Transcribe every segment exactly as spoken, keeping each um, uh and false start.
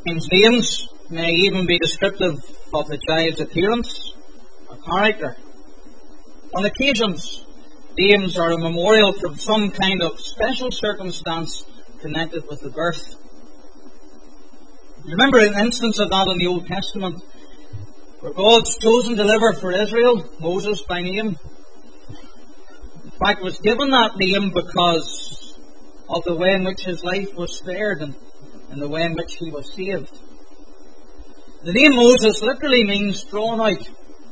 Sometimes names may even be descriptive of the child's appearance or character. On occasions, names are a memorial for some kind of special circumstance connected with the birth. Remember an instance of that in the Old Testament, where God's chosen deliverer for Israel, Moses by name, in fact was given that name because of the way in which his life was spared and, and the way in which he was saved. The name Moses literally means drawn out.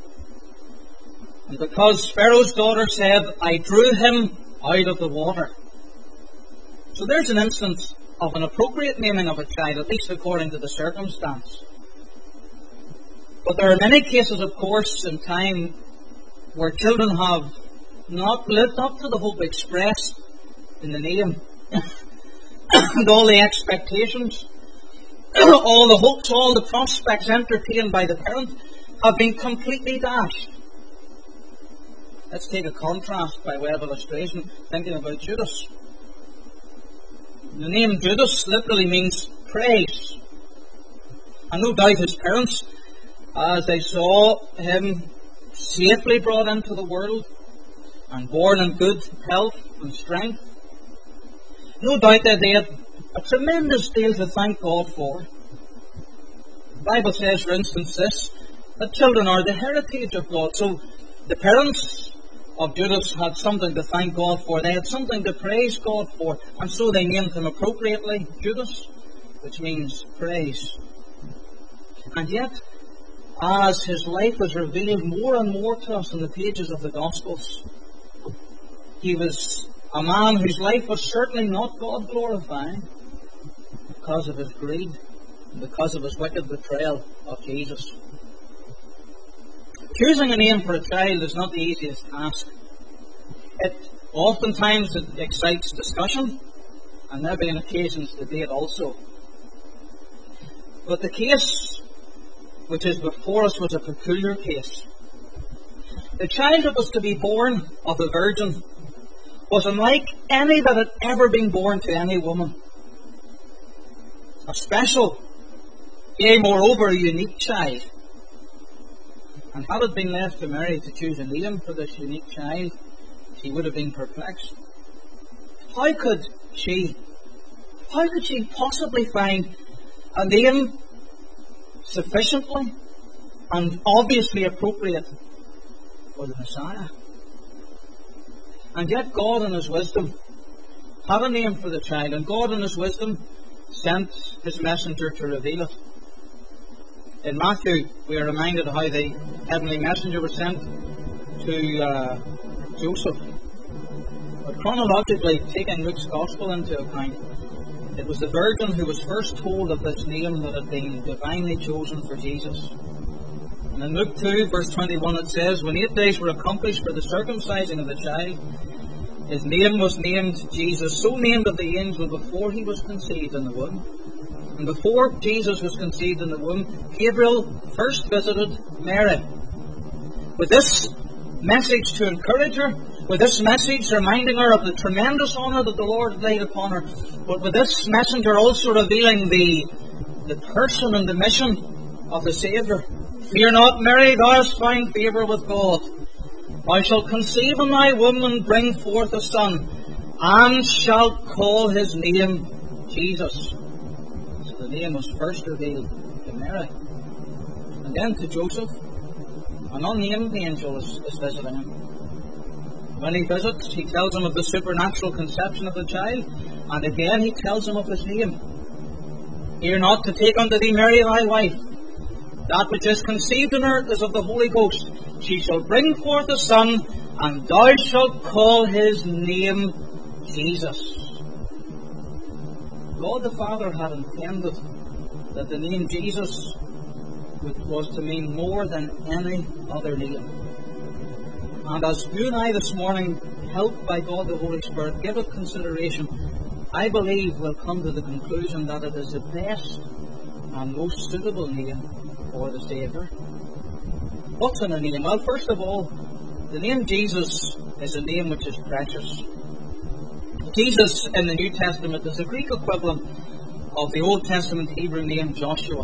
And because Pharaoh's daughter said, I drew him out of the water. So there's an instance of an appropriate naming of a child, at least according to the circumstance. But there are many cases, of course, in time where children have not lived up to the hope expressed in the name. And all the expectations, all the hopes, all the prospects entertained by the parent have been completely dashed. Let's take a contrast by way of illustration, thinking about Judas. The name Judas literally means praise. And no doubt his parents, as they saw him safely brought into the world and born in good health and strength, no doubt that they had a tremendous deal to thank God for. The Bible says, for instance, this, that children are the heritage of God. So the parents of Judas had something to thank God for. They had something to praise God for. And so they named him appropriately Judas, which means praise. And yet, as his life was revealed more and more to us in the pages of the Gospels, he was a man whose life was certainly not God glorifying because of his greed and because of his wicked betrayal of Jesus. Choosing a name for a child is not the easiest task. It oftentimes it excites discussion, and maybe on occasions debate also. But the case which is before us was a peculiar case. The child that was to be born of a virgin was unlike any that had ever been born to any woman. A special, yea, moreover, a unique child. And had it been left to Mary to choose a name for this unique child, she would have been perplexed. How could she, how could she possibly find a name sufficiently and obviously appropriate for the Messiah? And yet God in His wisdom had a name for the child, and God in His wisdom sent His messenger to reveal it. In Matthew, we are reminded how the heavenly messenger was sent to uh, Joseph. But chronologically, taking Luke's Gospel into account, it was the virgin who was first told of this name that had been divinely chosen for Jesus. And in Luke two, verse twenty-one, it says, when eight days were accomplished for the circumcising of the child, his name was named Jesus, so named of the angel before he was conceived in the womb. And before Jesus was conceived in the womb, Gabriel first visited Mary with this message to encourage her, with this message reminding her of the tremendous honour that the Lord had laid upon her, but with this messenger also revealing the, the person and the mission of the Saviour. Fear not, Mary, thou hast found favour with God. Thou shalt conceive in thy womb and bring forth a son, and shalt call his name Jesus. The name was first revealed to Mary, and then to Joseph. An unnamed angel is, is visiting him. When he visits, he tells him of the supernatural conception of the child, and again he tells him of his name. Fear not to take unto thee Mary thy wife. That which is conceived in her is of the Holy Ghost. She shall bring forth a son, and thou shalt call his name Jesus. God the Father had intended that the name Jesus was to mean more than any other name. And as you and I this morning, helped by God the Holy Spirit, give it consideration, I believe we'll come to the conclusion that it is the best and most suitable name for the Saviour. What's in a name? Well, first of all, the name Jesus is a name which is precious. Jesus in the New Testament is the Greek equivalent of the Old Testament Hebrew name Joshua.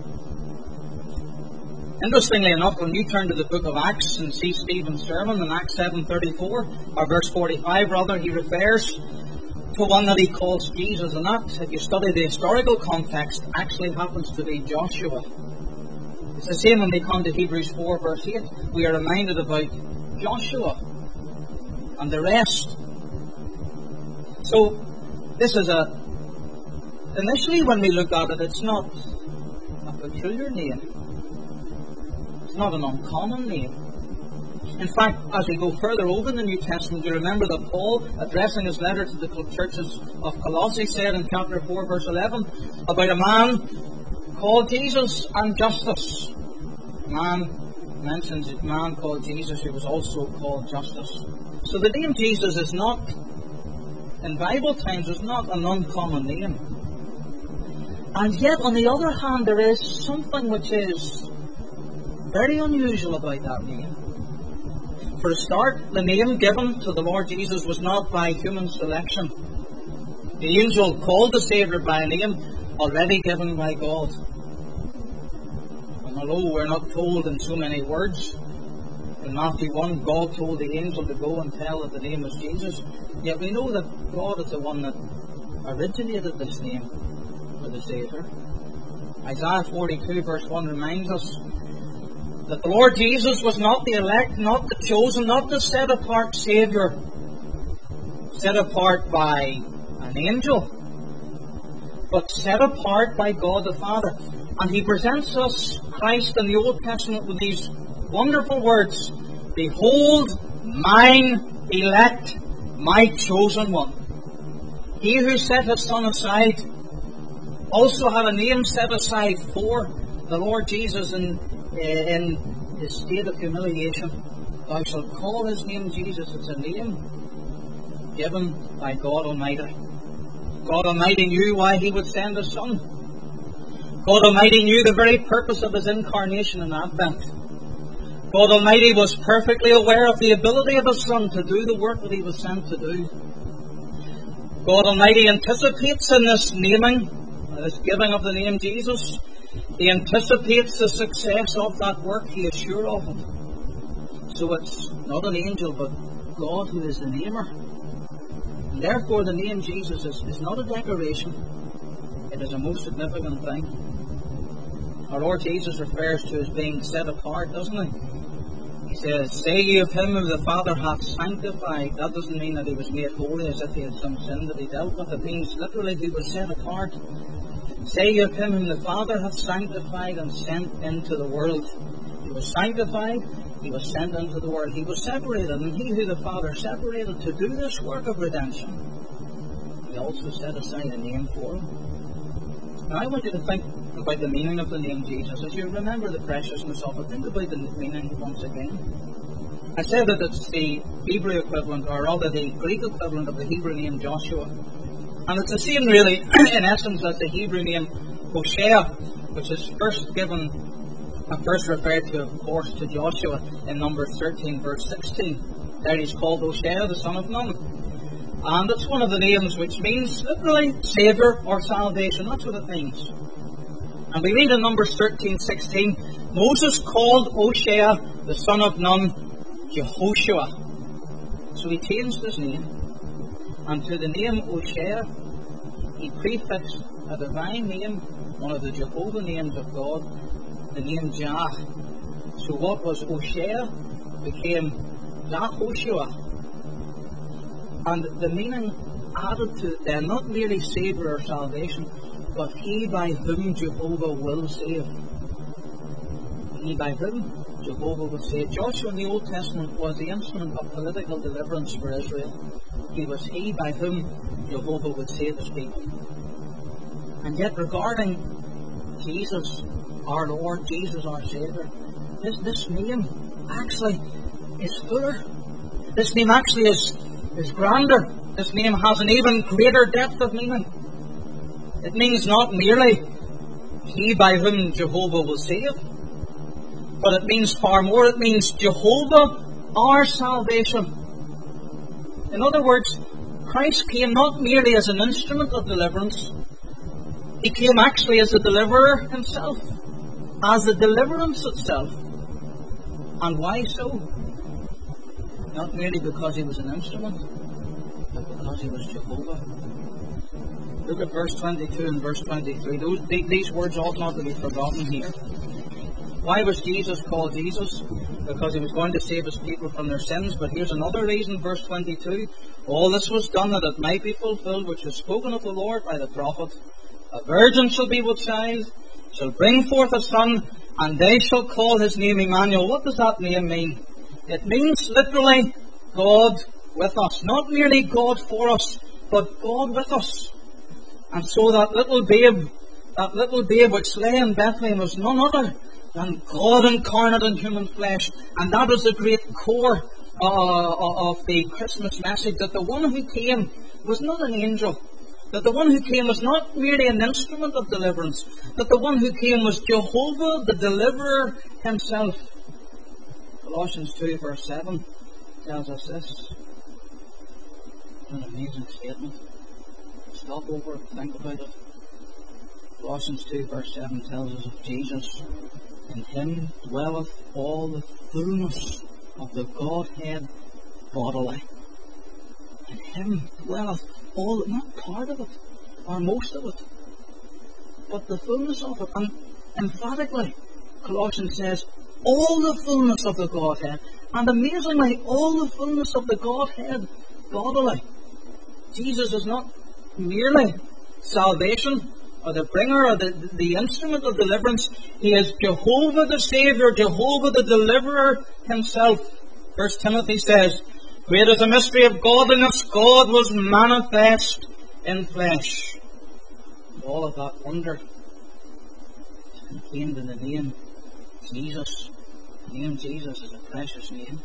Interestingly enough, when you turn to the book of Acts and see Stephen's sermon in Acts seven thirty-four, or verse forty-five rather, he refers to one that he calls Jesus, and that, if you study the historical context, actually happens to be Joshua. It's the same when we come to Hebrews four verse eight. We are reminded about Joshua and the rest. So, this is a... Initially when we look at it, it's not a peculiar name. It's not an uncommon name. In fact, as we go further over in the New Testament, you remember that Paul, addressing his letter to the churches of Colossae, said in chapter four verse eleven, about a man called Jesus and Justus. A man mentions a man called Jesus who was also called Justus. So the name Jesus is not, in Bible times, is not an uncommon name. And yet, on the other hand, there is something which is very unusual about that name. For a start, the name given to the Lord Jesus was not by human selection. The angel called the Saviour by a name already given by God. And although we're not told in so many words, in Matthew one, God told the angel to go and tell that the name was Jesus, yet we know that God is the one that originated this name for the Saviour. Isaiah forty-two verse one reminds us that the Lord Jesus was not the elect, not the chosen, not the set apart Saviour, set apart by an angel, but set apart by God the Father. And He presents us, Christ, in the Old Testament with these wonderful words: "Behold, mine elect, my chosen one. He who set his Son aside also had a name set aside for the Lord Jesus in, in his state of humiliation. Thou shalt call his name Jesus." It's a name given by God Almighty. God Almighty knew why He would send His Son. God Almighty knew the very purpose of His incarnation and advent. God Almighty was perfectly aware of the ability of His Son to do the work that He was sent to do. God Almighty anticipates in this naming, this giving of the name Jesus, He anticipates the success of that work. He is sure of it. So it's not an angel, but God who is the namer. And therefore the name Jesus is, is not a decoration. It is a most significant thing. Our Lord Jesus refers to as being set apart, doesn't He? He says, "Say ye of him whom the Father hath sanctified." That doesn't mean that He was made holy as if He had some sin that He dealt with. It means literally He was set apart. "Say ye of him whom the Father hath sanctified and sent into the world." He was sanctified, He was sent into the world. He was separated, and He who the Father separated to do this work of redemption, He also set aside a name for Him. Now I want you to think about the meaning of the name Jesus. As you remember the preciousness of it, think about the meaning once again. I said that it's the Hebrew equivalent, or rather the Greek equivalent of the Hebrew name Joshua. And it's the same really, in essence, as the Hebrew name Hoshea, which is first given, and first referred to, of course, to Joshua in Numbers thirteen, verse sixteen. There he's called Hoshea, the son of Nun. And it's one of the names which means literally Saviour or salvation. That's what it means. And we read in Numbers thirteen, sixteen, "Moses called Hoshea, the son of Nun, Jehoshua." So he changed his name. And to the name Hoshea, he prefixed a divine name, one of the Jehovah names of God, the name Jah. So what was Hoshea became Jehoshua. And the meaning added to it then, not merely Saviour or salvation, but He by whom Jehovah will save. He by whom Jehovah will save. Joshua in the Old Testament was the instrument of political deliverance for Israel. He was He by whom Jehovah would save His people. And yet regarding Jesus, our Lord, Jesus our Saviour, this, this name actually is fuller. This name actually is, is grander. This name has an even greater depth of meaning. It means not merely He by whom Jehovah will save, but it means far more. It means Jehovah our salvation. In other words, Christ came not merely as an instrument of deliverance, He came actually as the deliverer himself, as the deliverance itself. And why so? Not merely because he was an instrument, but because he was Jehovah. Look at verse twenty-two and verse twenty-three. Those, these words ought not to be forgotten here. Why was Jesus called Jesus? Because he was going to save his people from their sins. But here's another reason, verse twenty-two. All this was done that it might be fulfilled, which is spoken of the Lord by the prophet. A virgin shall be with child, shall bring forth a son, and they shall call his name Emmanuel. What does that name mean? It means literally God with us. Not merely God for us, but God with us. And so that little babe, that little babe which lay in Bethlehem was none other than God incarnate in human flesh. And that is the great core uh, of the Christmas message, that the one who came was not an angel, that the one who came was not merely an instrument of deliverance, that the one who came was Jehovah, the deliverer himself. Colossians two verse seven tells us this. An amazing statement. Stop over, think about it. Colossians two verse seven tells us of Jesus. In him dwelleth all the fullness of the Godhead bodily. In him dwelleth all, not part of it, or most of it, but the fullness of it. And emphatically, Colossians says, all the fullness of the Godhead. And amazingly, all the fullness of the Godhead bodily. Jesus is not merely salvation, or the bringer, or the, the instrument of deliverance. He is Jehovah the Saviour, Jehovah the Deliverer himself. First Timothy says, great is the mystery of godliness, God was manifest in flesh. And all of that wonder is contained in the name Jesus. The name Jesus is a precious name.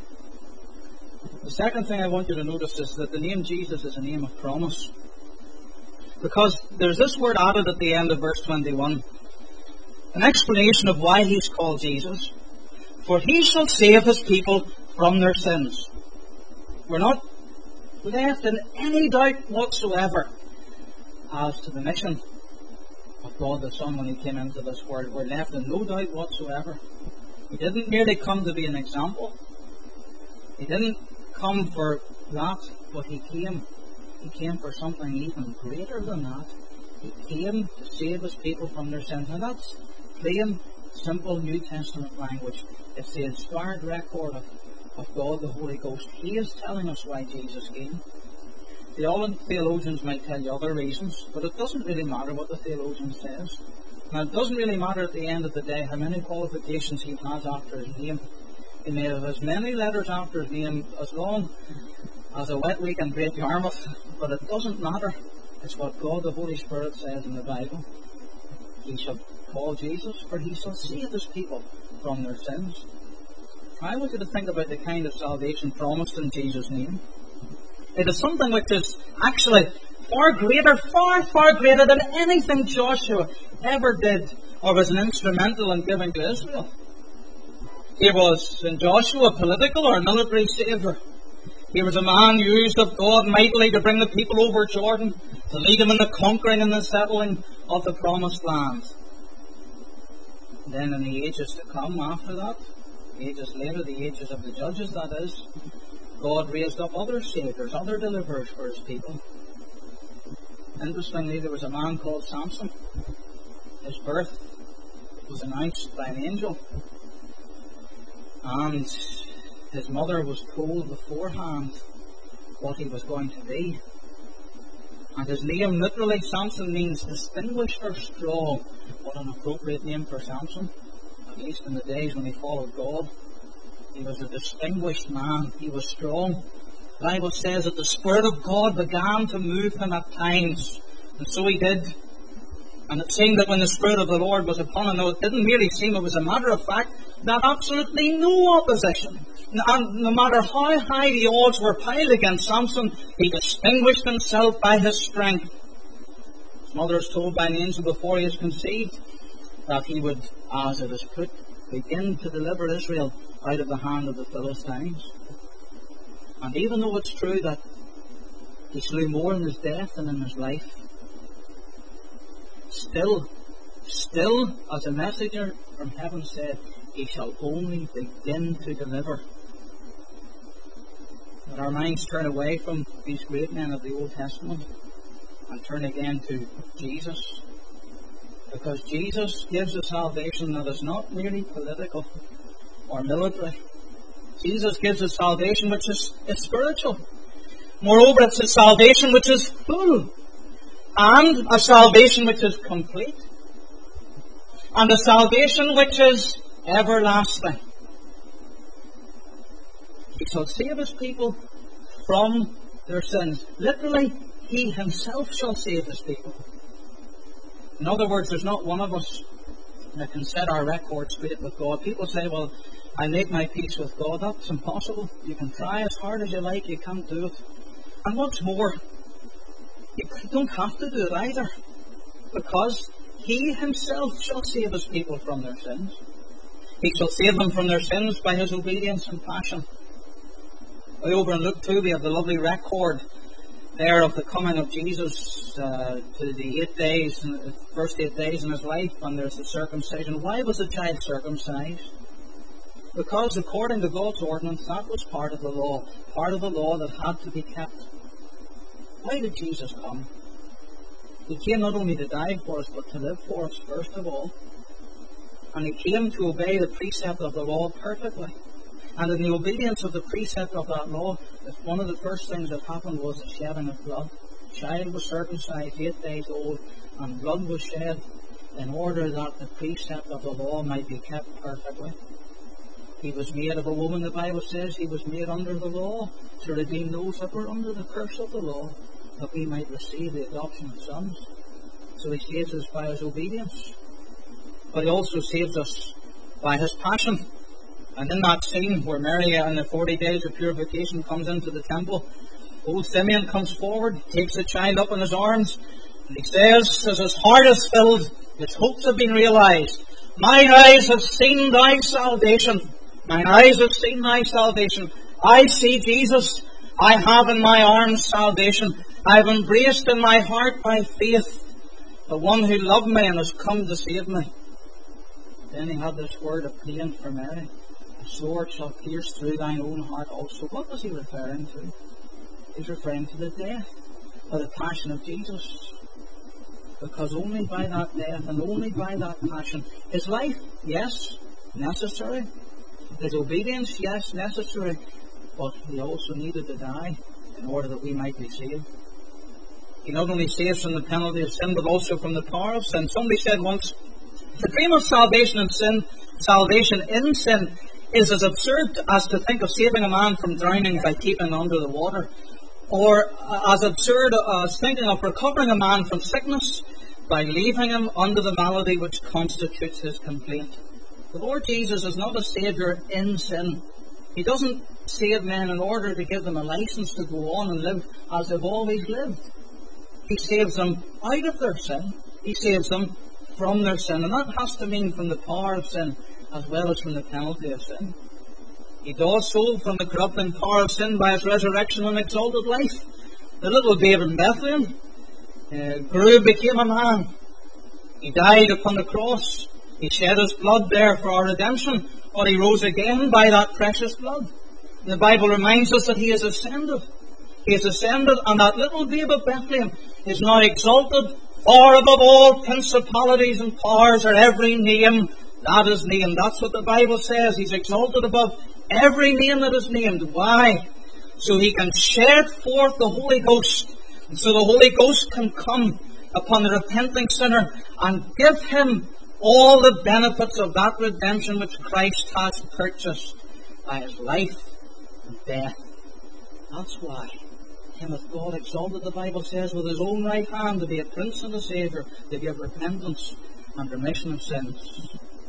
The second thing I want you to notice is that the name Jesus is a name of promise. Because there's this word added at the end of verse twenty-one. An explanation of why he's called Jesus. For he shall save his people from their sins. We're not left in any doubt whatsoever as to the mission of God the Son when he came into this world. We're left in no doubt whatsoever. He didn't merely come to be an example. He didn't come for that, but he came. He came for something even greater than that. He came to save his people from their sins. Now that's plain, simple New Testament language. It's the inspired record of, of God the Holy Ghost. He is telling us why Jesus came. The other theologians might tell you other reasons, but it doesn't really matter what the theologian says. Now it doesn't really matter at the end of the day how many qualifications he has after his name. He may have as many letters after his name as long as a wet week in Great Yarmouth, but it doesn't matter. It's what God the Holy Spirit says in the Bible. He shall call Jesus, for he shall save his people from their sins. I want you to think about the kind of salvation promised in Jesus' name. It is something which is actually far greater, far, far greater than anything Joshua ever did or was an instrumental in giving to Israel. He was, in Joshua, a political or military saviour. He was a man used of God mightily to bring the people over Jordan, to lead them in the conquering and the settling of the promised land. And then in the ages to come after that, ages later, the ages of the judges, that is, God raised up other saviours, other deliverers for his people. Interestingly, there was a man called Samson. His birth was announced by an angel. And his mother was told beforehand what he was going to be. And his name, literally, Samson, means distinguished or strong. What an appropriate name for Samson, at least in the days when he followed God. He was a distinguished man. He was strong. The Bible says that the Spirit of God began to move him at times. And so he did. And it seemed that when the Spirit of the Lord was upon him, though it didn't merely seem, it was a matter of fact, that absolutely no opposition. And no matter how high the odds were piled against Samson, he distinguished himself by his strength. His mother is told by an angel before he is conceived that he would, as it is put, begin to deliver Israel out of the hand of the Philistines. And even though it's true that he slew more in his death than in his life, Still, still, as a messenger from heaven said, he shall only begin to deliver. Let our minds turn away from these great men of the Old Testament and turn again to Jesus. Because Jesus gives a salvation that is not merely political or military. Jesus gives a salvation which is, is spiritual. Moreover, it's a salvation which is full. And a salvation which is complete. And a salvation which is everlasting. He shall save his people from their sins. Literally, he himself shall save his people. In other words, there's not one of us that can set our record straight with God. People say, well, I make my peace with God. That's impossible. You can try as hard as you like, you can't do it. And what's more, you don't have to do it either. Because he himself shall save his people from their sins. He shall save them from their sins by his obedience and passion. Way over in Luke two, we have the lovely record there of the coming of Jesus uh, to the eight days, the first eight days in his life, and there's the circumcision. Why was the child circumcised? Because according to God's ordinance, that was part of the law, part of the law that had to be kept. Why did Jesus come? He came not only to die for us, but to live for us first of all. And he came to obey the precept of the law perfectly. And in the obedience of the precept of that law, one of the first things that happened was the shedding of blood. The child was circumcised, eight days old, and blood was shed in order that the precept of the law might be kept perfectly. He was made of a woman, the Bible says. He was made under the law to redeem those that were under the curse of the law, that we might receive the adoption of sons. So he saves us by his obedience. But he also saves us by his passion. And in that scene where Mary in the forty days of purification comes into the temple, old Simeon comes forward, takes the child up in his arms, and he says, as his heart is filled, his hopes have been realized. Mine eyes have seen thy salvation. Mine eyes have seen thy salvation. I see Jesus. I have in my arms salvation. I have embraced in my heart by faith the one who loved me and has come to save me. Then he had this word of pain for Mary. A sword shall pierce through thine own heart also. What was he referring to? He's referring to the death or the passion of Jesus. Because only by that death and only by that passion, his life, yes, necessary. His obedience, yes, necessary. But he also needed to die in order that we might be saved. He not only saves from the penalty of sin, but also from the power of sin. Somebody said once, the dream of salvation in sin, salvation in sin, is as absurd as to think of saving a man from drowning by keeping him under the water, or as absurd as thinking of recovering a man from sickness by leaving him under the malady which constitutes his complaint. The Lord Jesus is not a Saviour in sin. He doesn't save men in order to give them a license to go on and live as they've always lived. He saves them out of their sin. He saves them from their sin. And that has to mean from the power of sin as well as from the penalty of sin. He does so from the corrupting power of sin by his resurrection and exalted life. The little babe in Bethlehem uh, grew, became a man. He died upon the cross. He shed his blood there for our redemption, but he rose again by that precious blood. And the Bible reminds us that he has ascended. He has ascended, and that little babe of Bethlehem is now exalted far above all principalities and powers, or every name that is named. That's what the Bible says. He's exalted above every name that is named. Why? So he can shed forth the Holy Ghost. And so the Holy Ghost can come upon the repenting sinner and give him all the benefits of that redemption which Christ has purchased by his life and death. That's why him hath God exalted, the Bible says, with his own right hand to be a prince and a saviour, to give repentance and remission of sins.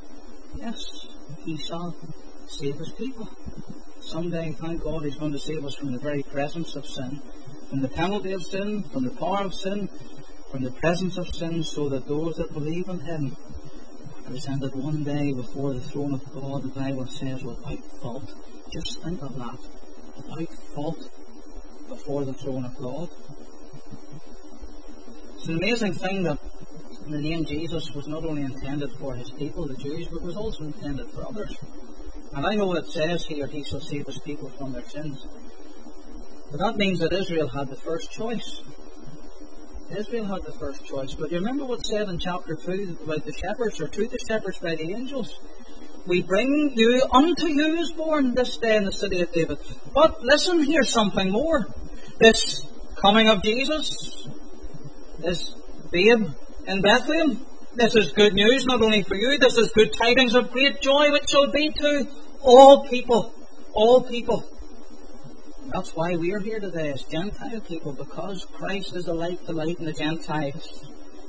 Yes, he shall save his people. Someday, thank God, he's going to save us from the very presence of sin, from the penalty of sin, from the power of sin, from the presence of sin, so that those that believe in him are presented one day before the throne of God, the Bible says, without fault. Just think of that. Without fault before the throne of God. It's an amazing thing that The name Jesus was not only intended for his people, the Jews, but was also intended for others. And I know what it says here, he shall save his people from their sins. But that means that Israel had the first choice. Israel had the first choice. But you remember what's said in chapter two about the shepherds, or to the shepherds by the angels? We bring you, unto you is born this day in the city of David. But listen, here's something more. This coming of Jesus, this babe in Bethlehem, this is good news not only for you, this is good tidings of great joy which shall be to all people. All people. That's why we are here today as Gentile people, because Christ is the light to lighten the Gentiles.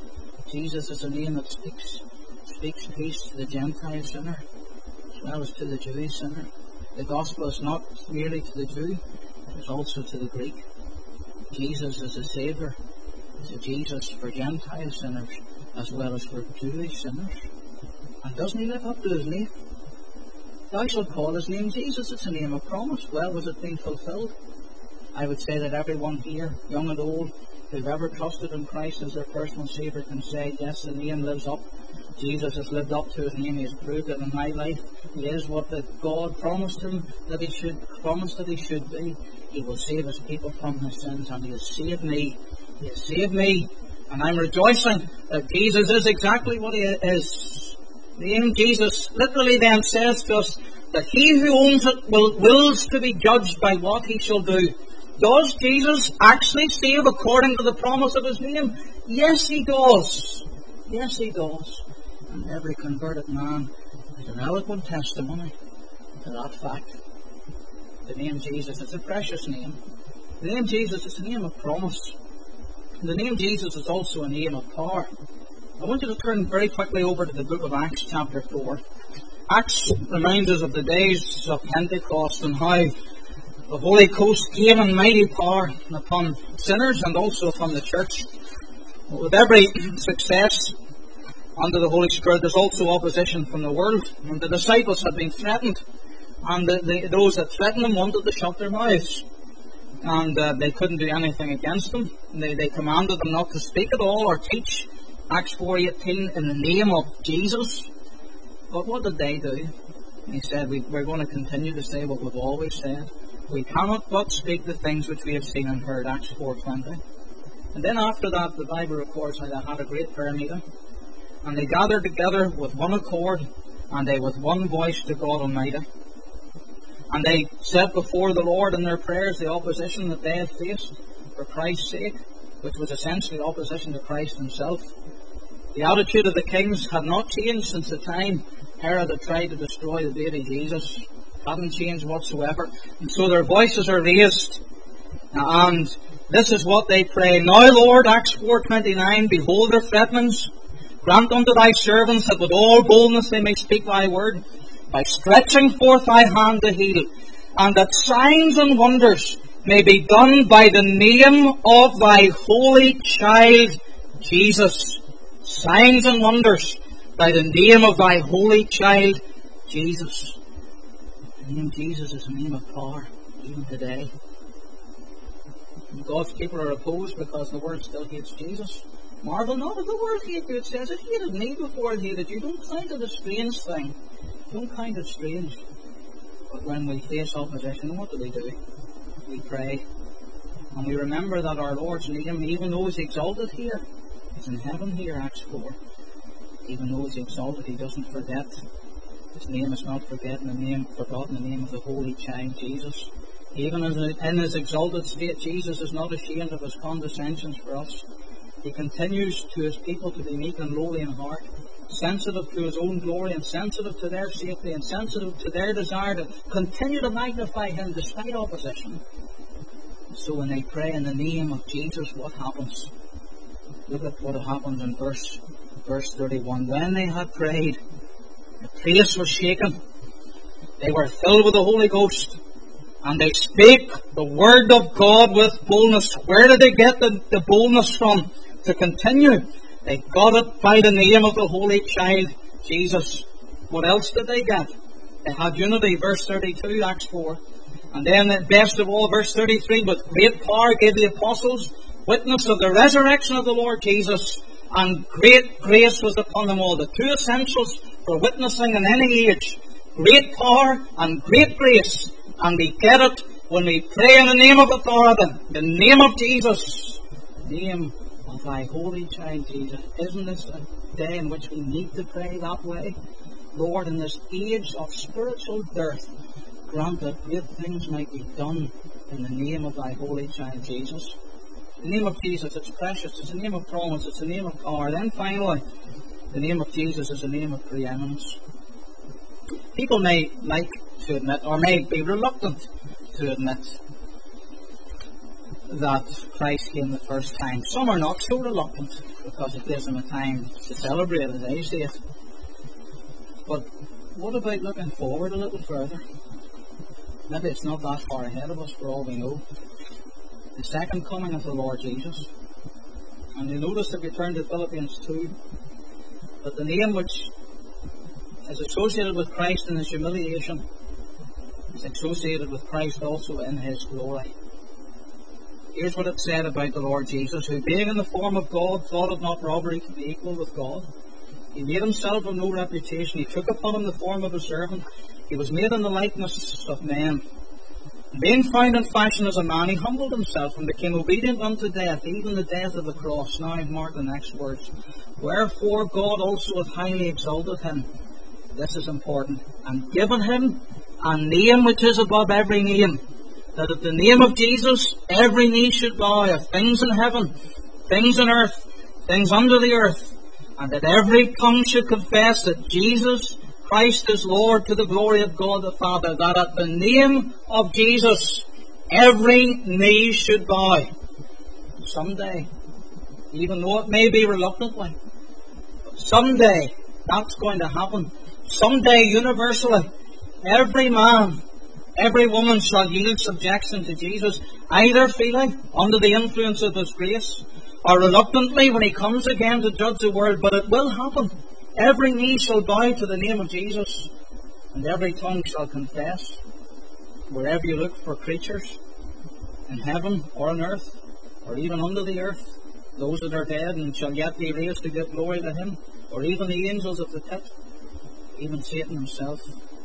Jesus is a name that speaks, speaks peace to the Gentile sinner as well as to the Jewish sinner. The gospel is not merely to the Jew, it is also to the Greek. Jesus is a Saviour. It's a Jesus for Gentile sinners as well as for Jewish sinners. And doesn't he live up to his name? Thou shalt call his name Jesus. It's a name of promise. Well, was it being fulfilled? I would say that everyone here, young and old, who've ever trusted in Christ as their personal Saviour can say, yes, the name lives up. Jesus has lived up to his name. He has proved it in my life. He is what the God promised him that he should, promised that he should be. He will save his people from his sins, and he has saved me. He has saved me, and I'm rejoicing that Jesus is exactly what he is. The name Jesus literally then says to us that he who owns it will, wills to be judged by what he shall do. Does Jesus actually save according to the promise of his name? Yes, he does. Yes, he does. And every converted man is an eloquent testimony to that fact. The name Jesus is a precious name. The name Jesus is a name of promise. The name Jesus is also a name of power. I want you to turn very quickly over to the book of Acts chapter four. Acts reminds us of the days of Pentecost and how the Holy Ghost came in mighty power upon sinners and also upon the church. With every success under the Holy Spirit, there's also opposition from the world. And the disciples had been threatened, and the, the, those that threatened them wanted to shut their mouths. And uh, they couldn't do anything against them. They, they commanded them not to speak at all or teach. Acts four eighteen, in the name of Jesus. But what did they do? He said, we, we're going to continue to say what we've always said. We cannot but speak the things which we have seen and heard. Acts four twenty. And then after that, the Bible records how they had a great prayer meeting. And they gathered together with one accord, and they with one voice to God Almighty. And they set before the Lord in their prayers the opposition that they had faced for Christ's sake, which was essentially opposition to Christ himself. The attitude of the kings had not changed since the time Herod had tried to destroy the baby Jesus. Hadn't changed whatsoever. And so their voices are raised. And this is what they pray. Now, Lord, Acts four twenty-nine, behold their threatenings. Grant unto thy servants that with all boldness they may speak thy word, by stretching forth thy hand to heal, and that signs and wonders may be done by the name of thy holy child Jesus. Signs and wonders by the name of thy holy child Jesus. The name Jesus is a name of power, even today. And God's people are opposed because the world still hates Jesus. Marvel not if the world hates you. It says it hated me before it hated you. Don't find it a strange thing. Don't find it strange. But when we face opposition, what do we do? We pray. And we remember that our Lord's name, even though He's exalted here, He's in heaven here, Acts four. Even though He's exalted, He doesn't forget. His name is not forgotten, the name forgotten, the name of the Holy Child Jesus. Even in His exalted state, Jesus is not ashamed of His condescensions for us. He continues to His people to be meek and lowly in heart, sensitive to His own glory and sensitive to their safety and sensitive to their desire to continue to magnify Him despite opposition. So when they pray in the name of Jesus, what happens? Look at what happens in verse, verse thirty-one. When they had prayed, the place was shaken. They were filled with the Holy Ghost, and they spake the word of God with boldness. Where did they get the, the boldness from to continue? They got it by the name of the Holy Child Jesus. What else did they get? They had unity, verse thirty-two, Acts four. And then, best of all, verse thirty-three, with great power gave the apostles witness of the resurrection of the Lord Jesus, and great grace was upon them all. The two essentials for witnessing in any age. Great power and great grace. And we get it when we pray in the name of authority, the name of Jesus, the name of thy holy child Jesus. Isn't this a day in which we need to pray that way? Lord, in this age of spiritual dearth, grant that great things might be done in the name of thy holy child Jesus. The name of Jesus, it's precious. It's the name of promise. It's the name of power. Then finally, the name of Jesus is the name of preeminence. People may like to admit, or may be reluctant to admit, that Christ came the first time. Some are not so reluctant because it gives them a time to celebrate it, they say it. But what about looking forward a little further? Maybe it's not that far ahead of us for all we know. The second coming of the Lord Jesus. And you notice if you turn to Philippians two, that the name which is associated with Christ in his humiliation is associated with Christ also in his glory. Here's what it said about the Lord Jesus, who being in the form of God, thought it not robbery to be equal with God. He made himself of no reputation. He took upon him the form of a servant. He was made in the likeness of men. Being found in fashion as a man, he humbled himself and became obedient unto death, even the death of the cross. Now mark the next words. Wherefore God also hath highly exalted him. This is important. And given him a name which is above every name, that at the name of Jesus every knee should bow, of things in heaven, things on earth, things under the earth, and that every tongue should confess that Jesus Christ is Lord, to the glory of God the Father. That at the name of Jesus every knee should bow. Someday, even though it may be reluctantly, someday that's going to happen. Someday, universally, every man, every woman shall yield subjection to Jesus, either feeling under the influence of his grace, or reluctantly when he comes again to judge the world. But it will happen. Every knee shall bow to the name of Jesus, and every tongue shall confess. Wherever you look for creatures, in heaven or on earth, or even under the earth, those that are dead and shall yet be raised to give glory to him, or even the angels of the pit, even Satan himself,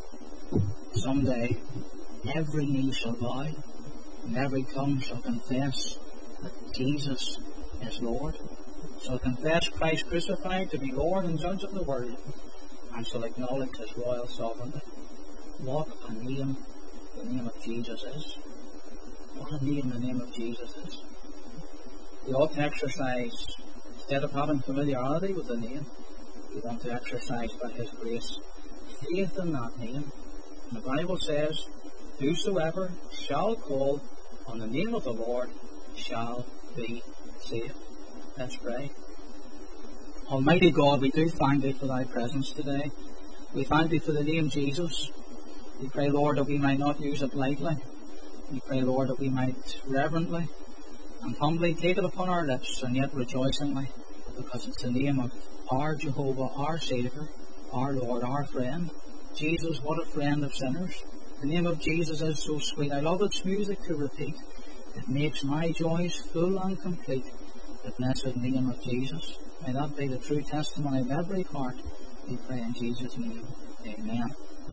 someday every knee shall bow, and every tongue shall confess that Jesus is Lord. Shall confess Christ crucified to be Lord and Judge of the world, and shall acknowledge his royal sovereignty. What a name the name of Jesus is. What a name the name of Jesus is. We ought to exercise, instead of having familiarity with the name, we want to exercise by his grace faith in that name. And the Bible says, whosoever shall call on the name of the Lord shall be saved. Let's pray. Almighty God, we do thank thee for thy presence today. We thank thee for the name Jesus. We pray, Lord, that we might not use it lightly. We pray, Lord, that we might reverently and humbly take it upon our lips, and yet rejoicingly, because it's the name of our Jehovah, our Saviour, our Lord, our friend. Jesus, what a friend of sinners. The name of Jesus is so sweet. I love its music to repeat. It makes my joys full and complete. The blessed name of Jesus. May that be the true testimony of every heart. We pray in Jesus' name. Amen.